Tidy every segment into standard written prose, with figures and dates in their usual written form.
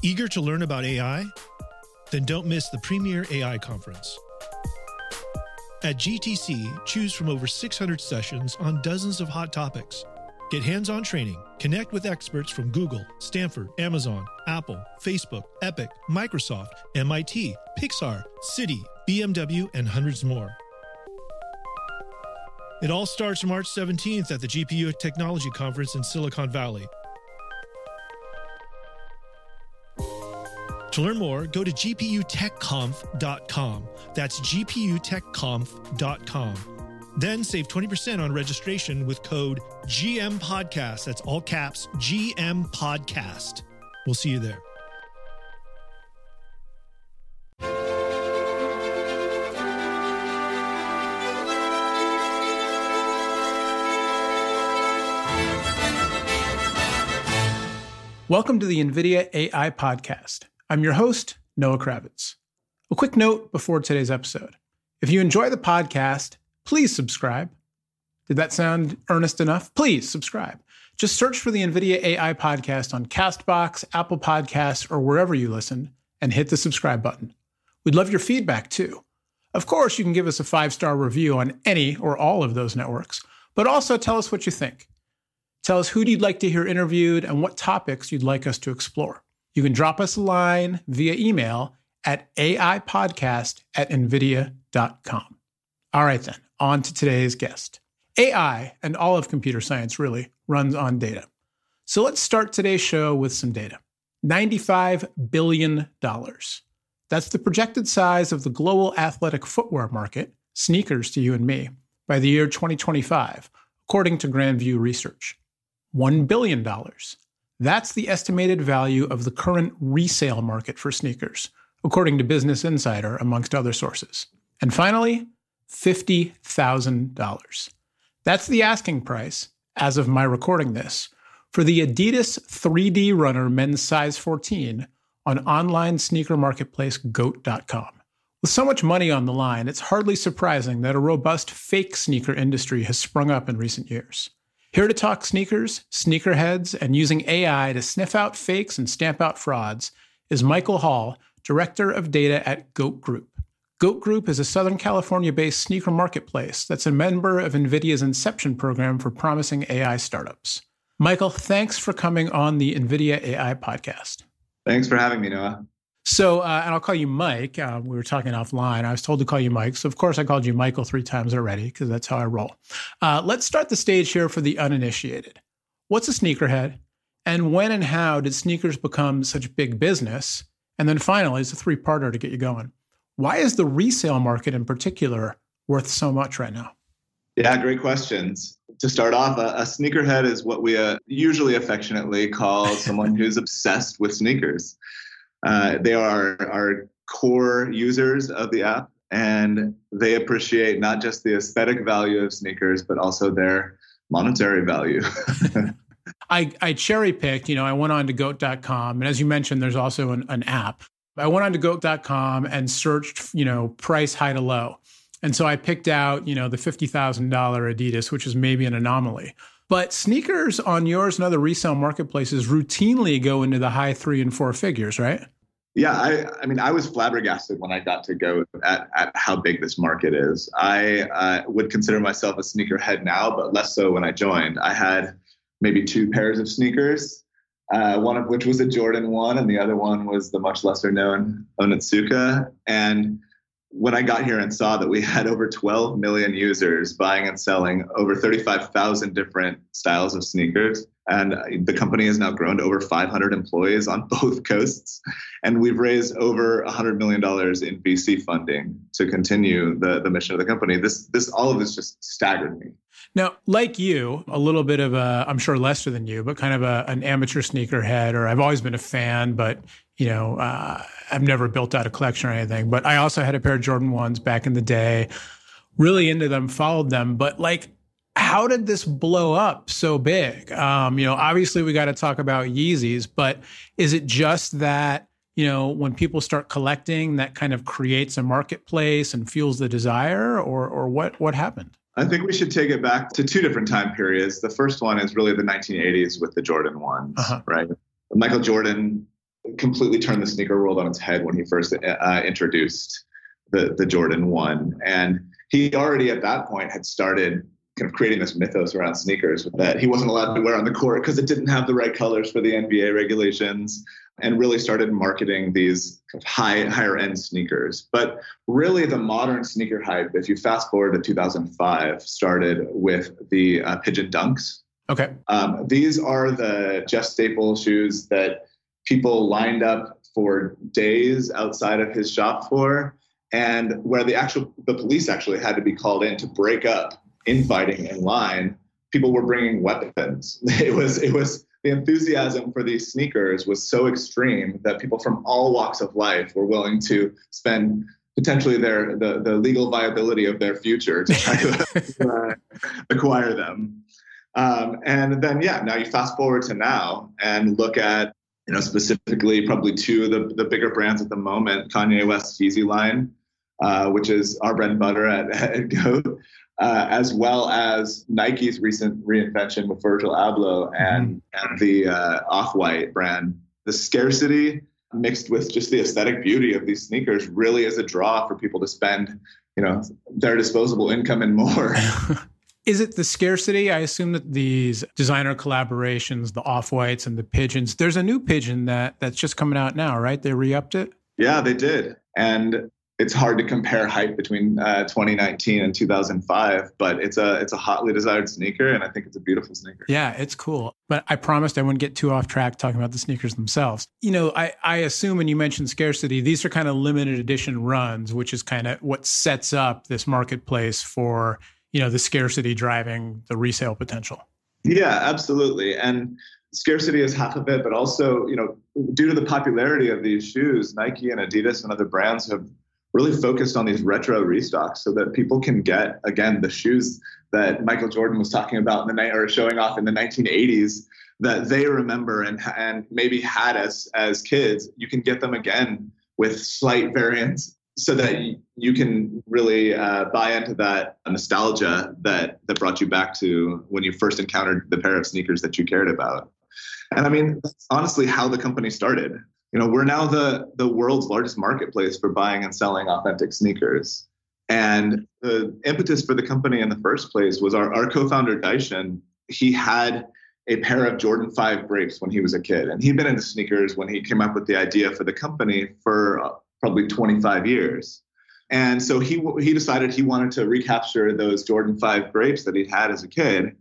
Eager to learn about AI? Then don't miss the Premier AI Conference. At GTC, choose from over 600 sessions on dozens of hot topics. Get hands-on training, connect with experts from Google, Stanford, Amazon, Apple, Facebook, Epic, Microsoft, MIT, Pixar, Citi, BMW, and hundreds more. It all starts March 17th at the GPU Technology Conference in Silicon Valley. To learn more, go to gputechconf.com. That's gputechconf.com. Then save 20% on registration with code GMPodcast. That's all caps, GMPodcast. We'll see you there. Welcome to the NVIDIA AI Podcast. I'm your host, Noah Kravitz. A quick note before today's episode. If you enjoy the podcast, please subscribe. Did that sound earnest enough? Please subscribe. Just search for the NVIDIA AI Podcast on CastBox, Apple Podcasts, or wherever you listen, and hit the subscribe button. We'd love your feedback too. Of course, you can give us a 5-star review on any or all of those networks, but also tell us what you think. Tell us who you'd like to hear interviewed and what topics you'd like us to explore. You can drop us a line via email at aipodcast@nvidia.com. All right then, on to today's guest. AI, and all of computer science really, runs on data. So let's start today's show with some data. $95 billion. That's the projected size of the global athletic footwear market, sneakers to you and me, by the year 2025, according to Grand View Research. $1 billion. That's the estimated value of the current resale market for sneakers, according to Business Insider, amongst other sources. And finally, $50,000. That's the asking price, as of my recording this, for the Adidas 3D Runner men's size 14 on online sneaker marketplace GOAT.com. With so much money on the line, it's hardly surprising that a robust fake sneaker industry has sprung up in recent years. Here to talk sneakers, sneakerheads, and using AI to sniff out fakes and stamp out frauds is Michael Hall, Director of Data at GOAT Group. GOAT Group is a Southern California-based sneaker marketplace that's a member of NVIDIA's Inception program for promising AI startups. Michael, thanks for coming on the NVIDIA AI Podcast. Thanks for having me, Noah. So, and I'll call you Mike. We were talking offline. I was told to call you Mike. So, of course, I called you Michael 3 times already because that's how I roll. Let's start the stage here for the uninitiated. What's a sneakerhead? And when and how did sneakers become such big business? And then finally, it's a 3-parter to get you going. Why is the resale market in particular worth so much right now? Yeah, great questions. To start off, a sneakerhead is what we usually affectionately call someone who's obsessed with sneakers. They are our core users of the app, and they appreciate not just the aesthetic value of sneakers, but also their monetary value. I cherry-picked, I went on to GOAT.com, and as you mentioned, there's also an app. I went on to GOAT.com and searched, price high to low. And so I picked out, the $50,000 Adidas, which is maybe an anomaly. But sneakers on yours and other resale marketplaces routinely go into the high 3 and 4 figures, right? Yeah, I was flabbergasted when I got to go at how big this market is. I would consider myself a sneakerhead now, but less so when I joined. I had maybe 2 pairs of sneakers, one of which was a Jordan 1, and the other one was the much lesser known Onitsuka. And when I got here and saw that we had over 12 million users buying and selling over 35,000 different styles of sneakers, and the company has now grown to over 500 employees on both coasts, and we've raised over $100 million in VC funding to continue the mission of the company. All of this just staggered me. Now, like you, a little bit of I'm sure lesser than you, but kind of an amateur sneakerhead, or I've always been a fan, but I've never built out a collection or anything. But I also had a pair of Jordan 1s back in the day, really into them, followed them. But how did this blow up so big? Obviously we got to talk about Yeezys, but is it just that, when people start collecting, that kind of creates a marketplace and fuels the desire, or what happened? I think we should take it back to 2 different time periods. The first one is really the 1980s with the Jordan 1s, right? Michael Jordan completely turned the sneaker world on its head when he first introduced the Jordan 1. And he already at that point had started kind of creating this mythos around sneakers that he wasn't allowed to wear on the court because it didn't have the right colors for the NBA regulations, and really started marketing these higher end sneakers. But really the modern sneaker hype, if you fast forward to 2005, started with the Pigeon Dunks. Okay. These are the Jeff Staple shoes that people lined up for days outside of his shop for, and where the police actually had to be called in to break up infighting in line. People were bringing weapons. It was the enthusiasm for these sneakers was so extreme that people from all walks of life were willing to spend potentially the legal viability of their future to try to acquire them. And then, now you fast forward to now and look at, specifically probably two of the bigger brands at the moment, Kanye West's Yeezy line, which is our bread and butter at GOAT, as well as Nike's recent reinvention with Virgil Abloh and the Off-White brand. The scarcity mixed with just the aesthetic beauty of these sneakers really is a draw for people to spend, their disposable income and more. Is it the scarcity? I assume that these designer collaborations, the Off-Whites and the Pigeons, there's a new Pigeon that's just coming out now, right? They re-upped it? Yeah, they did. And it's hard to compare hype between 2019 and 2005, but it's a hotly desired sneaker, and I think it's a beautiful sneaker. Yeah, it's cool. But I promised I wouldn't get too off track talking about the sneakers themselves. I assume when you mentioned scarcity, these are kind of limited edition runs, which is kind of what sets up this marketplace for, the scarcity driving the resale potential. Yeah, absolutely. And scarcity is half of it, but also, due to the popularity of these shoes, Nike and Adidas and other brands have really focused on these retro restocks so that people can get, again, the shoes that Michael Jordan was talking about or showing off in the 1980s that they remember and maybe had as kids. You can get them again with slight variants so that you can really buy into that nostalgia that brought you back to when you first encountered the pair of sneakers that you cared about. And I mean, that's honestly how the company started. We're now the world's largest marketplace for buying and selling authentic sneakers. And the impetus for the company in the first place was our co-founder, Daishin. He had a pair of Jordan 5 Grapes when he was a kid. And he'd been into sneakers when he came up with the idea for the company for probably 25 years. And so he decided he wanted to recapture those Jordan 5 Grapes that he'd had as a kid,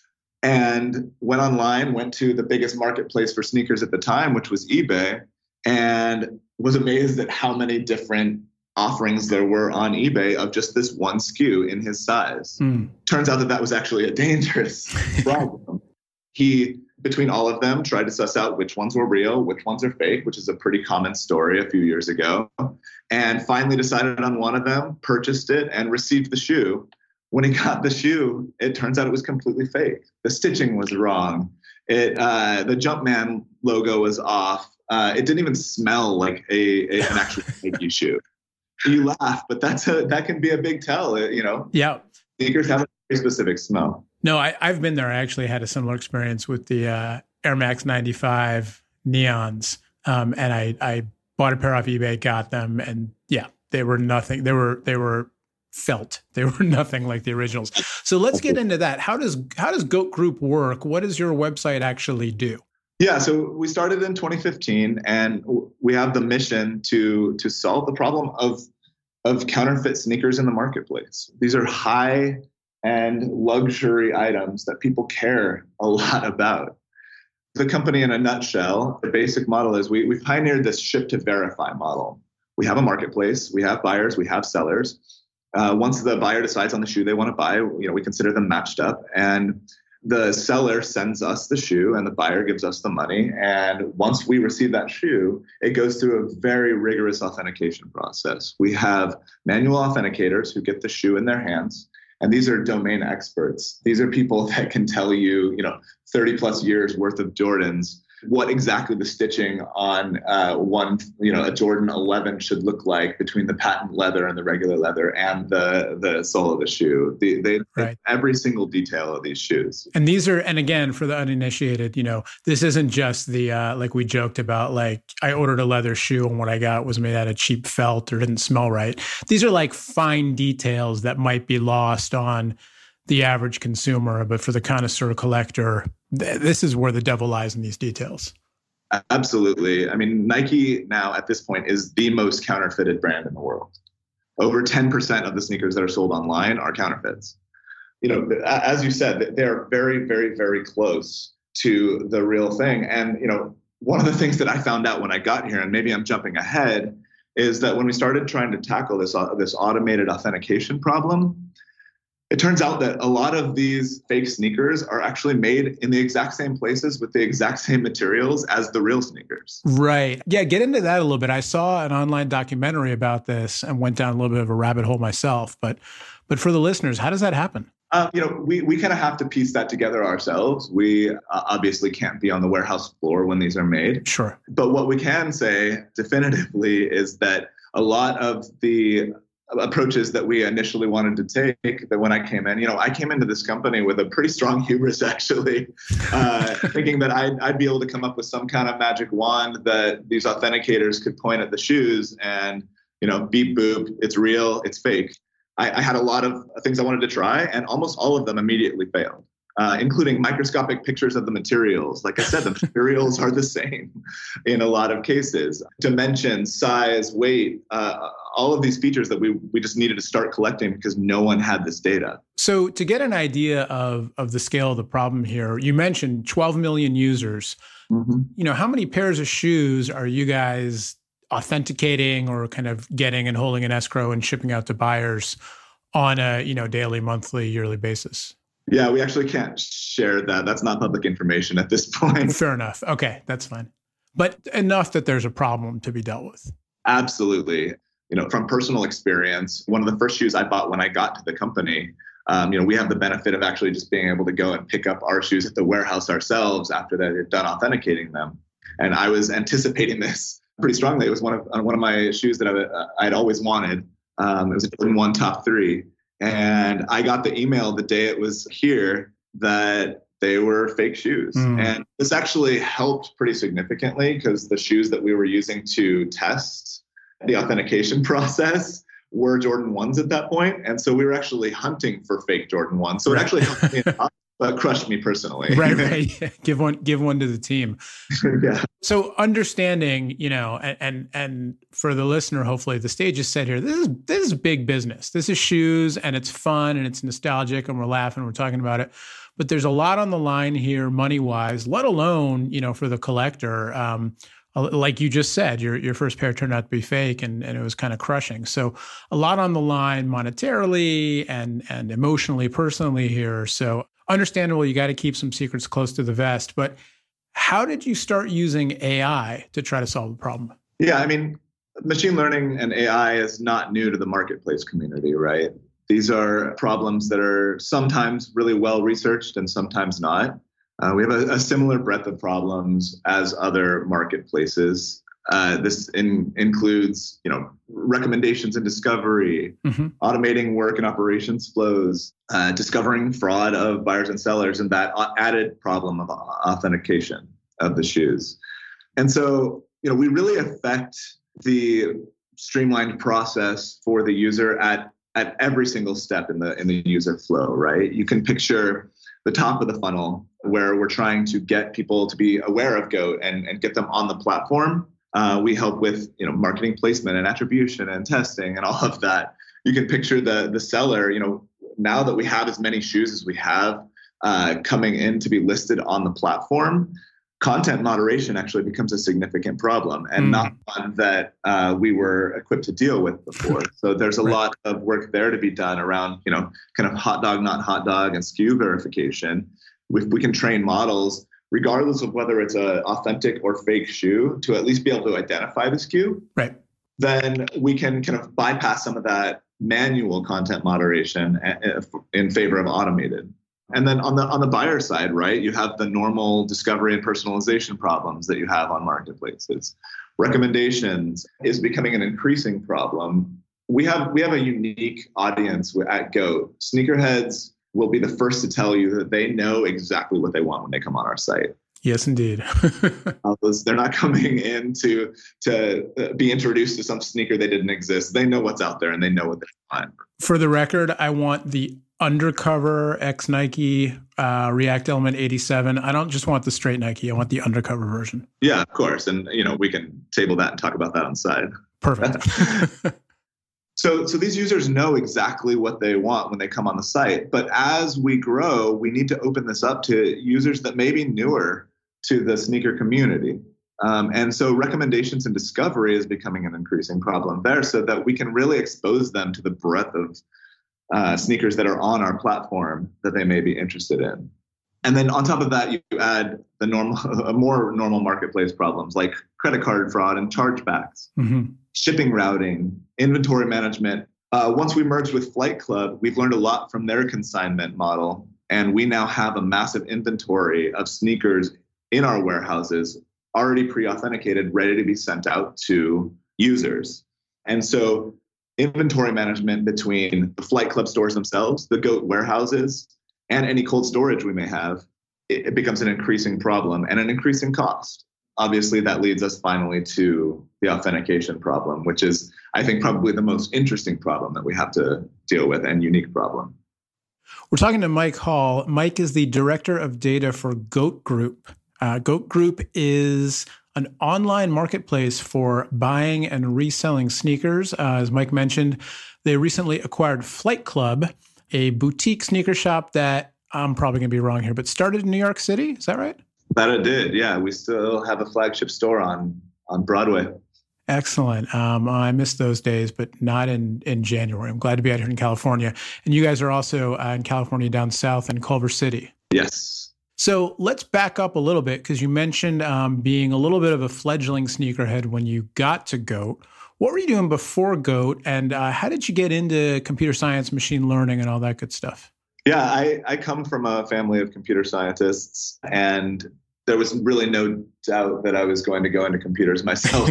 and went online, went to the biggest marketplace for sneakers at the time, which was eBay, and was amazed at how many different offerings there were on eBay of just this one SKU in his size. Turns out that was actually a dangerous problem. He, between all of them, tried to suss out which ones were real, which ones are fake, which is a pretty common story a few years ago, and finally decided on one of them, purchased it, and received the shoe. When he got the shoe, it turns out it was completely fake. The stitching was wrong. The Jumpman logo was off. It didn't even smell like an actual Nike shoe. You laugh, but that can be a big tell. Yeah, sneakers have a very specific smell. No, I've been there. I actually had a similar experience with the Air Max 95 Neons, and I bought a pair off eBay, got them, and they were nothing. They were felt. They were nothing like the originals. So let's get into that. How does GOAT Group work? What does your website actually do? Yeah, so we started in 2015, and we have the mission to solve the problem of counterfeit sneakers in the marketplace. These are high-end luxury items that people care a lot about. The company, in a nutshell, the basic model is we pioneered this ship to verify model. We have a marketplace, we have buyers, we have sellers. Once the buyer decides on the shoe they want to buy, we consider them matched up, and the seller sends us the shoe and the buyer gives us the money. And once we receive that shoe, it goes through a very rigorous authentication process. We have manual authenticators who get the shoe in their hands. And these are domain experts. These are people that can tell you, 30 plus years worth of Jordans what exactly the stitching on a Jordan 11 should look like between the patent leather and the regular leather and the sole of the shoe. They right. Every single detail of these shoes. And these are, and again, for the uninitiated, this isn't just the, like we joked about, like I ordered a leather shoe and what I got was made out of cheap felt or didn't smell right. These are like fine details that might be lost on the average consumer, but for the connoisseur collector, this is where the devil lies in these details. Absolutely. I mean, Nike now at this point is the most counterfeited brand in the world. Over 10% of the sneakers that are sold online are counterfeits. As you said, they're very, very, very close to the real thing. And, one of the things that I found out when I got here, and maybe I'm jumping ahead, is that when we started trying to tackle this automated authentication problem, it turns out that a lot of these fake sneakers are actually made in the exact same places with the exact same materials as the real sneakers. Right. Yeah, get into that a little bit. I saw an online documentary about this and went down a little bit of a rabbit hole myself. But for the listeners, how does that happen? We kind of have to piece that together ourselves. We obviously can't be on the warehouse floor when these are made. Sure. But what we can say definitively is that a lot of the approaches that we initially wanted to take, that when I came in, I came into this company with a pretty strong hubris, actually, thinking that I'd be able to come up with some kind of magic wand that these authenticators could point at the shoes and, beep, boop, it's real, it's fake. I had a lot of things I wanted to try, and almost all of them immediately failed, including microscopic pictures of the materials. Like I said, the materials are the same in a lot of cases. Dimensions, size, weight, all of these features that we just needed to start collecting because no one had this data. So to get an idea of the scale of the problem here, you mentioned 12 million users. Mm-hmm. How many pairs of shoes are you guys authenticating or kind of getting and holding in escrow and shipping out to buyers on a, daily, monthly, yearly basis? Yeah, we actually can't share that. That's not public information at this point. Fair enough. Okay, that's fine. But enough that there's a problem to be dealt with. Absolutely. From personal experience, one of the first shoes I bought when I got to the company, we have the benefit of actually just being able to go and pick up our shoes at the warehouse ourselves after they're done authenticating them. And I was anticipating this pretty strongly. It was one of my shoes that I'd always wanted. It was a Jordan 1 Top 3. And I got the email the day it was here that they were fake shoes. And this actually helped pretty significantly because the shoes that we were using to test the authentication process were Jordan 1s at that point. And so we were actually hunting for fake Jordan 1s. So it actually helped me enough, but crushed me personally. Right. Yeah. Give one to the team. Yeah. So understanding, and for the listener, hopefully the stage is set here. This is big business. This is shoes and it's fun and it's nostalgic and we're laughing, we're talking about it. But there's a lot on the line here money-wise, let alone, for the collector. Like you just said, your first pair turned out to be fake and it was kind of crushing. So a lot on the line monetarily and emotionally, personally here. So understandable, you got to keep some secrets close to the vest. But how did you start using AI to try to solve the problem? Yeah, machine learning and AI is not new to the marketplace community, right? These are problems that are sometimes really well researched and sometimes not. We have a similar breadth of problems as other marketplaces. This includes, recommendations and discovery, automating work and operations flows, discovering fraud of buyers and sellers, and that added problem of authentication of the shoes. And so, we really affect the streamlined process for the user at every single step in the user flow, right? You can picture the top of the funnel where we're trying to get people to be aware of GOAT and get them on the platform. We help with marketing placement and attribution and testing and all of that. You can picture the seller, now that we have as many shoes as we have coming in to be listed on the platform, content moderation actually becomes a significant problem and not one that we were equipped to deal with before. So there's a lot of work there to be done around, kind of hot dog, not hot dog and SKU verification. If we can train models, regardless of whether it's an authentic or fake shoe, to at least be able to identify the SKU, then we can kind of bypass some of that manual content moderation in favor of automated. And then on the buyer side, right, you have the normal discovery and personalization problems that you have on marketplaces. Recommendations is becoming an increasing problem. We have a unique audience at GOAT. Sneakerheads will be the first to tell you that they know exactly what they want when they come on our site. Yes, indeed. They're not coming in to be introduced to some sneaker that didn't exist. They know what's out there and they know what they want. For the record, I want the undercover X Nike React Element 87. I don't just want the straight Nike. I want the undercover version. Yeah, of course. And, we can table that and talk about that on the side. Perfect. So these users know exactly what they want when they come on the site. But as we grow, we need to open this up to users that may be newer to the sneaker community. And so recommendations and discovery is becoming an increasing problem there, so that we can really expose them to the breadth of sneakers that are on our platform that they may be interested in. And then on top of that, you add the more normal marketplace problems like credit card fraud and chargebacks, shipping routing, inventory management. Once we merged with Flight Club, we've learned a lot from their consignment model. And we now have a massive inventory of sneakers in our warehouses, already pre-authenticated, ready to be sent out to users. And so inventory management between the Flight Club stores themselves, the GOAT warehouses, and any cold storage we may have, it becomes an increasing problem and an increasing cost. Obviously, that leads us finally to the authentication problem, which is, I think, probably the most interesting problem that we have to deal with and unique problem. We're talking to Mike Hall. Mike is the director of data for GOAT Group. GOAT Group is an online marketplace for buying and reselling sneakers. As Mike mentioned, they recently acquired Flight Club, a boutique sneaker shop that, I'm probably going to be wrong here, but started in New York City. Is that right? That it did, yeah. We still have a flagship store on Broadway. Excellent. I missed those days, but not in January. I'm glad to be out here in California. And you guys are also in California down south in Culver City. Yes. So let's back up a little bit, because you mentioned being a little bit of a fledgling sneakerhead when you got to GOAT. What were you doing before GOAT, and how did you get into computer science, machine learning, and all that good stuff? Yeah, I come from a family of computer scientists, and there was really no doubt that I was going to go into computers myself.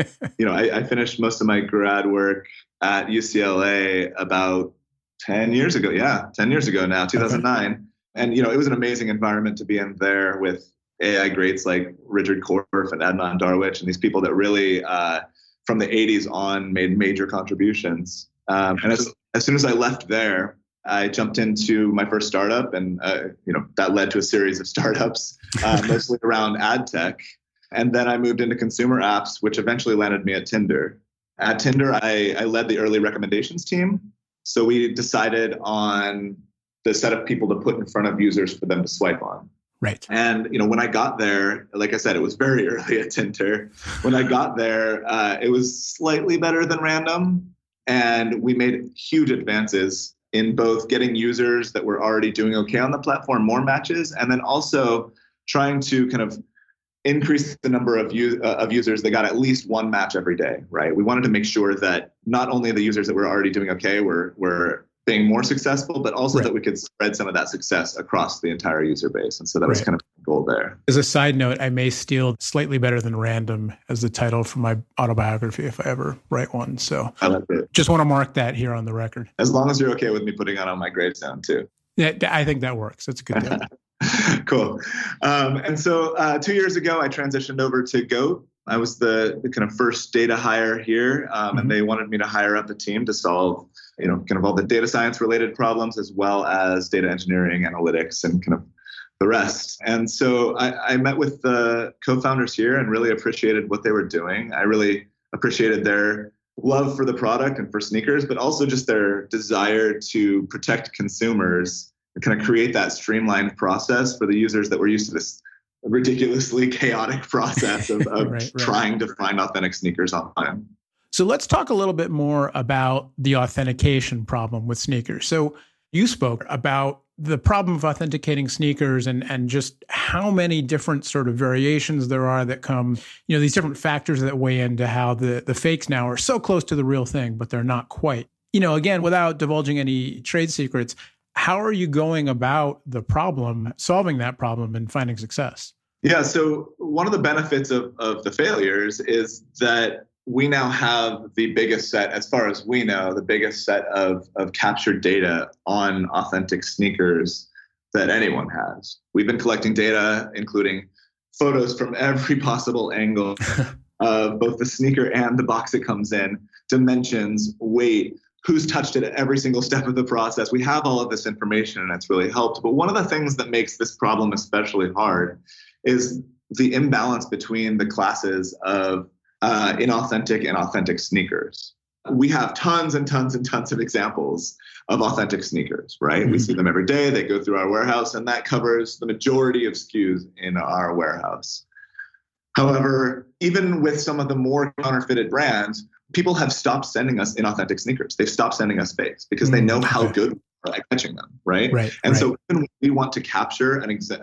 I finished most of my grad work at UCLA about 10 years ago. Yeah, 10 years ago now, 2009. Okay. And, it was an amazing environment to be in there with AI greats like Richard Korf and Adnan Darwich, and these people that really, from the 80s on, made major contributions. And as soon as I left there, I jumped into my first startup, and that led to a series of startups, mostly around ad tech. And then I moved into consumer apps, which eventually landed me at Tinder. At Tinder, I led the early recommendations team. So we decided on the set of people to put in front of users for them to swipe on. Right. And, when I got there, like I said, it was very early at Tinder. When I got there, it was slightly better than random. And we made huge advances in both getting users that were already doing okay on the platform more matches, and then also trying to kind of increase the number of users that got at least one match every day, right? We wanted to make sure that not only the users that were already doing okay were being more successful, but also that we could spread some of that success across the entire user base. And so that was kind of the goal there. As a side note, I may steal Slightly Better Than Random as the title for my autobiography if I ever write one. So I like it. Just want to mark that here on the record. As long as you're okay with me putting it on my gravestone too. Yeah, I think that works. That's a good deal. Cool. And so 2 years ago, I transitioned over to GOAT. I was the kind of first data hire here, and they wanted me to hire up a team to solve, kind of all the data science related problems, as well as data engineering, analytics, and kind of the rest. And so I met with the co-founders here and really appreciated what they were doing. I really appreciated their love for the product and for sneakers, but also just their desire to protect consumers and kind of create that streamlined process for the users that were used to this ridiculously chaotic process of trying to find authentic sneakers online. So let's talk a little bit more about the authentication problem with sneakers. So you spoke about the problem of authenticating sneakers and just how many different sort of variations there are that come, these different factors that weigh into how the fakes now are so close to the real thing, but they're not quite. Again, without divulging any trade secrets, How are you going about the problem, solving that problem and finding success? Yeah, so one of the benefits of the failures is that we now have the biggest set, as far as we know, the biggest set of captured data on authentic sneakers that anyone has. We've been collecting data, including photos from every possible angle of both the sneaker and the box it comes in, dimensions, weight, who's touched it at every single step of the process. We have all of this information and it's really helped. But one of the things that makes this problem especially hard is the imbalance between the classes of inauthentic and authentic sneakers. We have tons and tons and tons of examples of authentic sneakers, right? Mm-hmm. We see them every day. They go through our warehouse, and that covers the majority of SKUs in our warehouse. However, even with some of the more counterfeited brands, people have stopped sending us inauthentic sneakers. They've stopped sending us fakes because they know how good we are at catching them, right? So even when we want to capture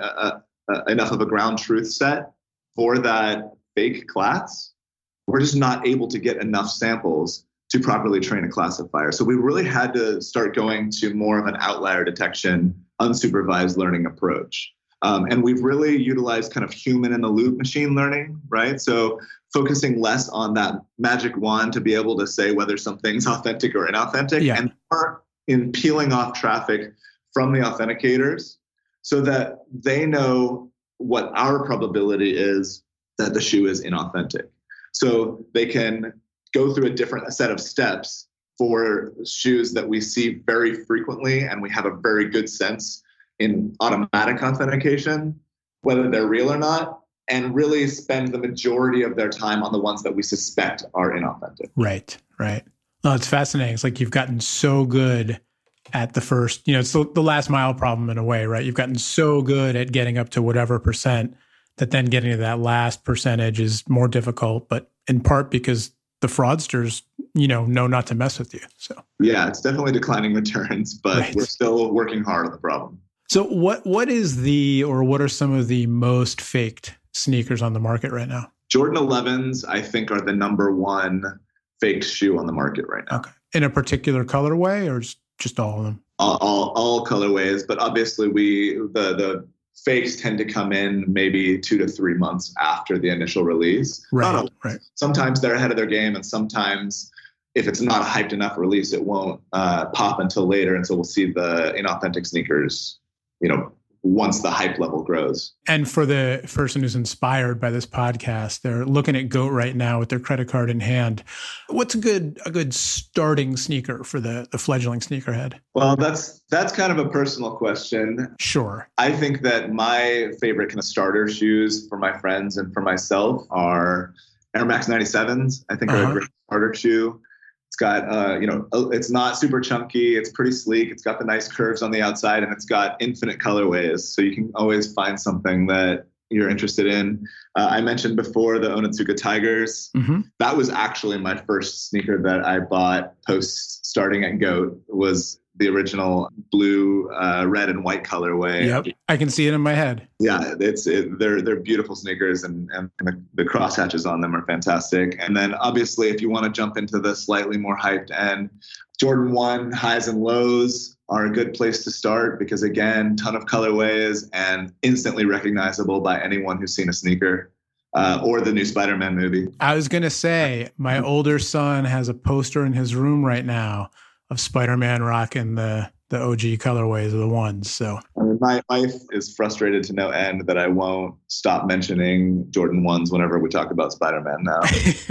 enough of a ground truth set for that fake class, we're just not able to get enough samples to properly train a classifier. So we really had to start going to more of an outlier detection, unsupervised learning approach. And we've really utilized kind of human in the loop machine learning, right? So focusing less on that magic wand to be able to say whether something's authentic or inauthentic, and more in peeling off traffic from the authenticators so that they know what our probability is that the shoe is inauthentic. So they can go through a different set of steps for shoes that we see very frequently, and we have a very good sense in automatic authentication, whether they're real or not, and really spend the majority of their time on the ones that we suspect are inauthentic. Right. No, it's fascinating. It's like you've gotten so good at the first, it's the last mile problem in a way, right? You've gotten so good at getting up to whatever percent that then getting to that last percentage is more difficult, but in part because the fraudsters, know not to mess with you. So yeah, it's definitely declining returns, but we're still working hard on the problem. So what are some of the most faked sneakers on the market right now? Jordan 11s, I think, are the number one faked shoe on the market right now. Okay. In a particular colorway or just all of them? All colorways, but obviously the fakes tend to come in maybe 2 to 3 months after the initial release. Right. Sometimes they're ahead of their game, and sometimes if it's not a hyped enough release, it won't pop until later. And so we'll see the inauthentic sneakers, once the hype level grows. And for the person who's inspired by this podcast, they're looking at GOAT right now with their credit card in hand. What's a good starting sneaker for the fledgling sneakerhead? Well, that's kind of a personal question. Sure. I think that my favorite kind of starter shoes for my friends and for myself are Air Max 97s. I think are a great starter shoe. It's got, it's not super chunky. It's pretty sleek. It's got the nice curves on the outside, and it's got infinite colorways. So you can always find something that you're interested in. I mentioned before the Onitsuka Tigers. Mm-hmm. That was actually my first sneaker that I bought post starting at GOAT. Was the original blue, red, and white colorway. Yep, I can see it in my head. Yeah, they're beautiful sneakers, and the crosshatches on them are fantastic. And then obviously, if you want to jump into the slightly more hyped end, Jordan 1 highs and lows are a good place to start because, again, ton of colorways and instantly recognizable by anyone who's seen a sneaker. Or the new Spider-Man movie. I was going to say, my older son has a poster in his room right now of Spider-Man rocking the OG colorways of the ones. So my wife is frustrated to no end that I won't stop mentioning Jordan 1s whenever we talk about Spider-Man now.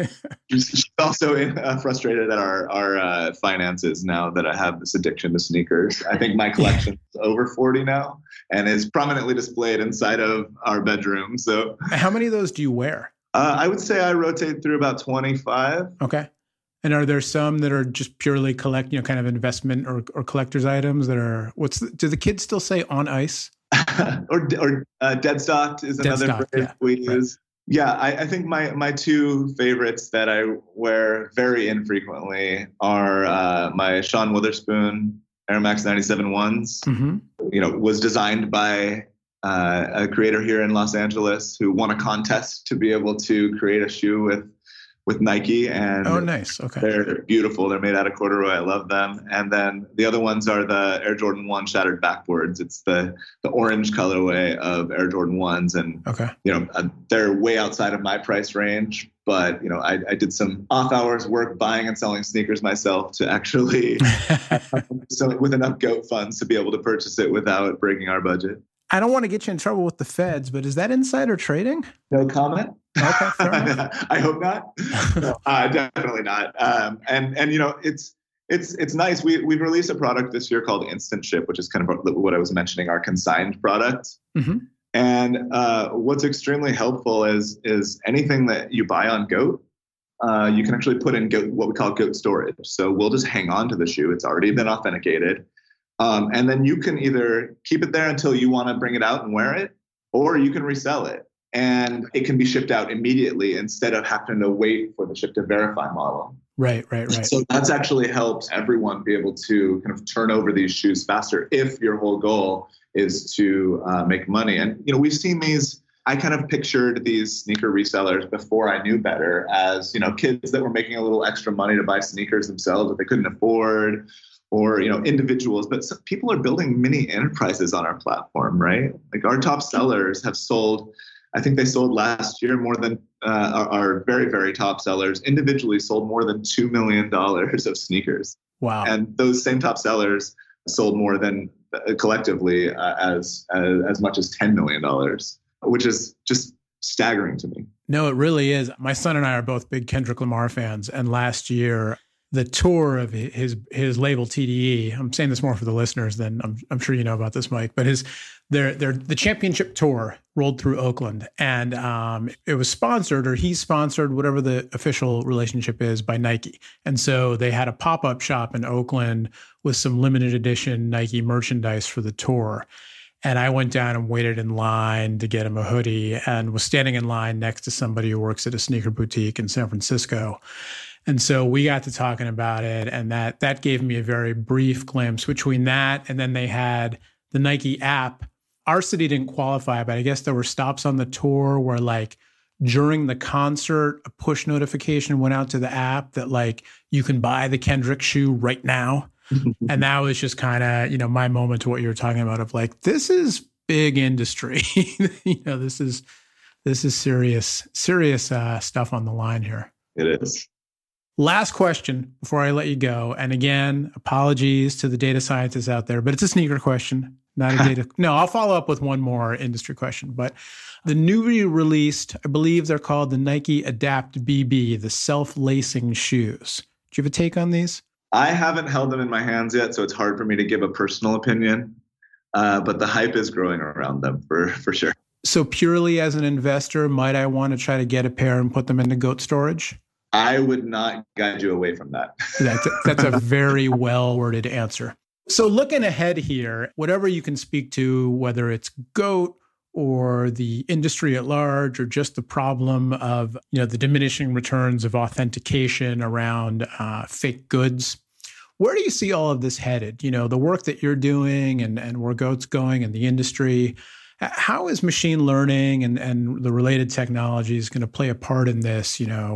She's also frustrated at our finances now that I have this addiction to sneakers. I think my collection is over 40 now and is prominently displayed inside of our bedroom. So how many of those do you wear? I would say I rotate through about 25. Okay. And are there some that are just purely kind of investment or collector's items that are, do the kids still say on ice? or dead stocked is another phrase we use. Yeah, I think my two favorites that I wear very infrequently are my Sean Witherspoon Air Max 97 ones. Mm-hmm. Was designed by a creator here in Los Angeles who won a contest to be able to create a shoe with with Nike, and oh, nice. Okay. They're beautiful. They're made out of corduroy. I love them. And then the other ones are the Air Jordan 1 shattered backboards. It's the orange colorway of Air Jordan 1s. And, okay, they're way outside of my price range. But, I did some off hours work buying and selling sneakers myself to actually so with enough GOAT funds to be able to purchase it without breaking our budget. I don't want to get you in trouble with the feds, but is that insider trading? No comment. Okay, fair enough. I hope not. No, definitely not. And it's nice. We've released a product this year called Instant Ship, which is kind of what I was mentioning, our consigned product. Mm-hmm. And what's extremely helpful is anything that you buy on GOAT, you can actually put in GOAT, what we call GOAT storage. So we'll just hang on to the shoe. It's already been authenticated. And then you can either keep it there until you want to bring it out and wear it, or you can resell it. And it can be shipped out immediately instead of having to wait for the ship to verify model. Right. So that's actually helped everyone be able to kind of turn over these shoes faster if your whole goal is to make money. And, we've seen these, I kind of pictured these sneaker resellers before I knew better as, kids that were making a little extra money to buy sneakers themselves that they couldn't afford, or, individuals. But some people are building mini enterprises on our platform, right? Like our top sellers have sold, I think they sold last year more than our very, very top sellers individually sold more than $2 million of sneakers. Wow. And those same top sellers sold more than collectively as much as $10 million, which is just staggering to me. No, it really is. My son and I are both big Kendrick Lamar fans. And last year, the tour of his label TDE, I'm saying this more for the listeners than I'm sure you know about this, Mike, but the championship tour rolled through Oakland, and it was sponsored, or he's sponsored, whatever the official relationship is, by Nike. And so they had a pop-up shop in Oakland with some limited edition Nike merchandise for the tour. And I went down and waited in line to get him a hoodie, and was standing in line next to somebody who works at a sneaker boutique in San Francisco. And so we got to talking about it, and that gave me a very brief glimpse. Between that and then they had the Nike app. Our city didn't qualify, but I guess there were stops on the tour where, like, during the concert, a push notification went out to the app that, like, you can buy the Kendrick shoe right now. And that was just kind of, my moment to what you were talking about of, like, this is big industry. This is serious stuff on the line here. It is. Last question before I let you go. And again, apologies to the data scientists out there, but it's a sneaker question, not a data. No, I'll follow up with one more industry question. But the newly released, I believe they're called the Nike Adapt BB, the self-lacing shoes. Do you have a take on these? I haven't held them in my hands yet, so it's hard for me to give a personal opinion. But the hype is growing around them for sure. So purely as an investor, might I want to try to get a pair and put them into GOAT storage? I would not guide you away from that. That's a very well-worded answer. So looking ahead here, whatever you can speak to, whether it's GOAT or the industry at large, or just the problem of the diminishing returns of authentication around fake goods, where do you see all of this headed? The work that you're doing and where GOAT's going in the industry. How is machine learning and the related technologies going to play a part in this,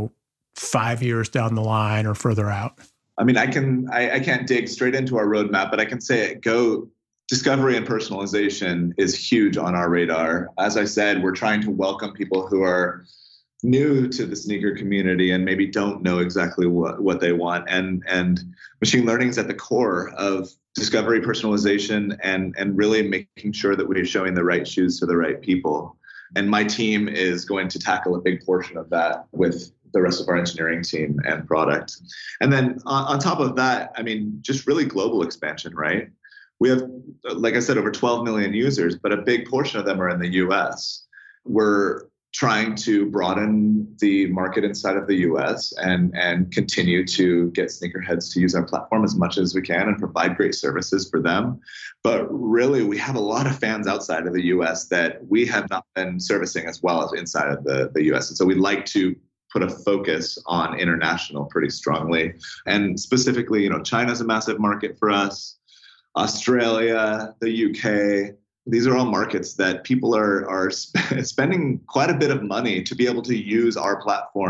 5 years down the line or further out? I mean, I can't dig straight into our roadmap, but I can say at GOAT, discovery and personalization is huge on our radar. As I said, we're trying to welcome people who are new to the sneaker community and maybe don't know exactly what they want. And machine learning is at the core of discovery, personalization, and really making sure that we're showing the right shoes to the right people. And my team is going to tackle a big portion of that with the rest of our engineering team and product. And then on top of that, I mean, just really global expansion, right? We have, like I said, over 12 million users, but a big portion of them are in the US. We're trying to broaden the market inside of the US and continue to get sneakerheads to use our platform as much as we can and provide great services for them. But really, we have a lot of fans outside of the US that we have not been servicing as well as inside of the US. And so we'd like to put a focus on international pretty strongly. And specifically, China's a massive market for us, Australia, the UK. These are all markets that people are spending quite a bit of money to be able to use our platform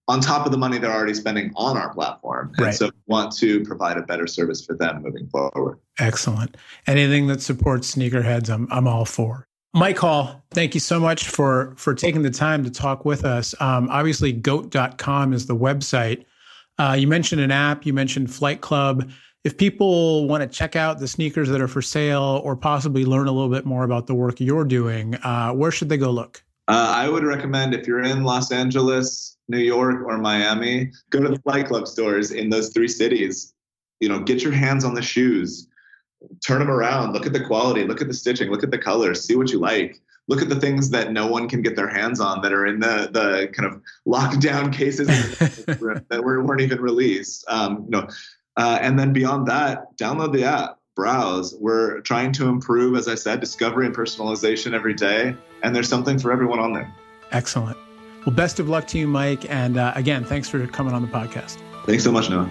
on top of the money they're already spending on our platform. And so we want to provide a better service for them moving forward. Excellent. Anything that supports sneakerheads, I'm all for. Mike Hall, thank you so much for taking the time to talk with us. Obviously, GOAT.com is the website. You mentioned an app, you mentioned Flight Club. If people want to check out the sneakers that are for sale or possibly learn a little bit more about the work you're doing, where should they go look? I would recommend, if you're in Los Angeles, New York, or Miami, go to the Flight Club stores in those 3 cities. Get your hands on the shoes, turn them around, look at the quality, look at the stitching, look at the colors, see what you like. Look at the things that no one can get their hands on that are in the kind of lockdown cases that weren't even released. And then beyond that, download the app, browse. We're trying to improve, as I said, discovery and personalization every day. And there's something for everyone on there. Excellent. Well, best of luck to you, Mike. And again, thanks for coming on the podcast. Thanks so much, Noah.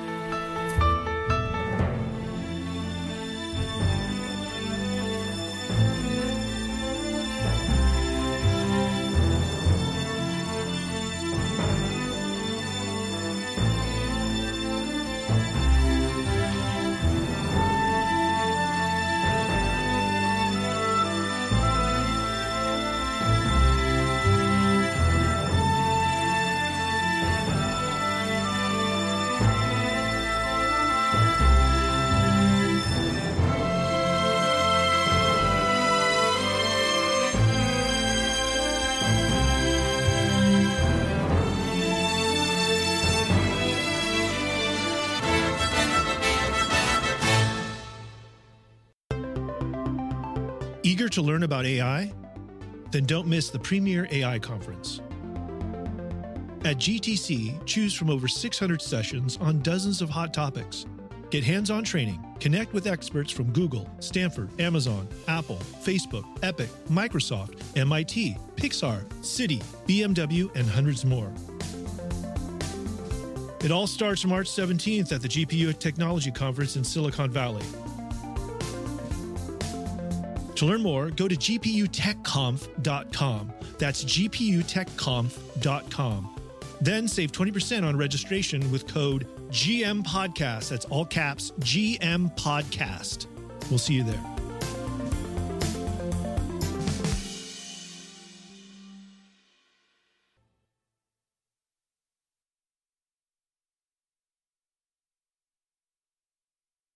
Eager to learn about AI? Then don't miss the Premier AI Conference. At GTC, choose from over 600 sessions on dozens of hot topics. Get hands-on training, connect with experts from Google, Stanford, Amazon, Apple, Facebook, Epic, Microsoft, MIT, Pixar, Citi, BMW, and hundreds more. It all starts March 17th at the GPU Technology Conference in Silicon Valley. To learn more, go to gputechconf.com. That's gputechconf.com. Then save 20% on registration with code GMPodcast. That's all caps, GM Podcast. We'll see you there.